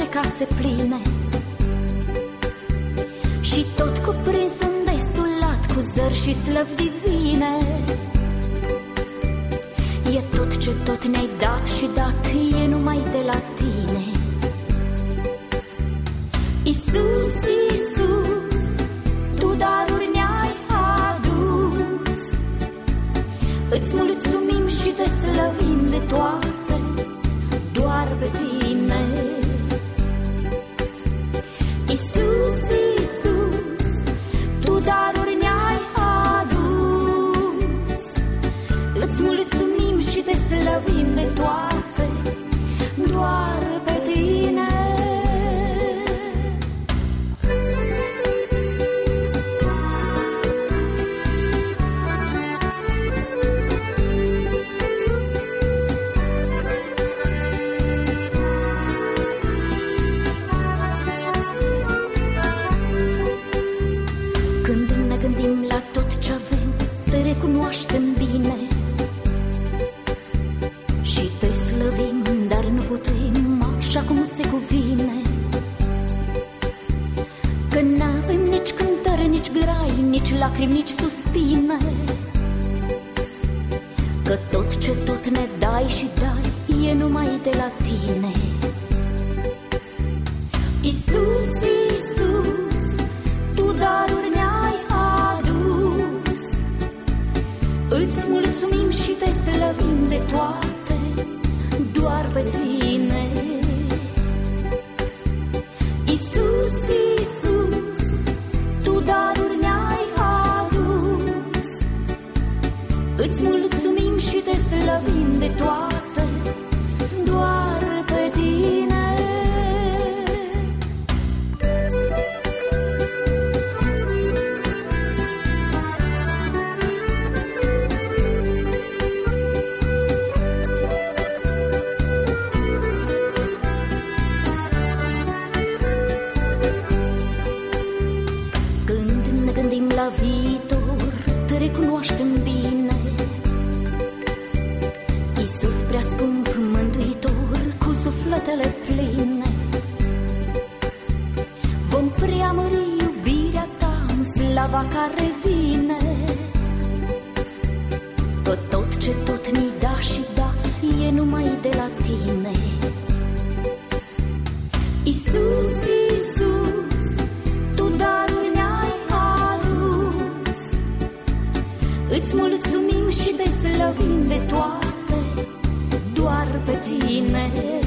case pline și tot cuprins îndestulat cu zări și slăvi divine. E tot ce tot ne-ai dat și dat e numai de la tine. Iisus, Iisus, tu daruri ne-ai adus, îți mulțumim și te slăvim de toate, doar pe tine. Iisus, Iisus, tu daruri ne-ai adus, îți mulțumim și te slăvim de toate, doar pe tine. Când ne gândim la tot ce avem, te recunoaștem bine și te slăvim, dar nu putem așa cum se cuvine. Că n-avem nici cântări, nici grai, nici lacrimi, nici suspine. Că tot ce tot ne dai și dai e numai de la tine. Iisus, Iisus, tu daruri ne-ai adus, îți mulțumim și te slăvim de toate, doar pe tine. Iisus, Iisus, tu daruri ne-ai adus, îți mulțumim și te slăvim de toate, doar pe tine. Gândim la viitor, te recunoaștem bine. Iisus prea scump, mântuitor, cu sufletele pline. Vom preamări iubirea ta în slava care vine. Că tot ce tot ni da și da e numai de la tine. Iisus, Iisus, tu daruri ne-ai adus, îți mulțumim și te slăvim de toate, doar pe tine.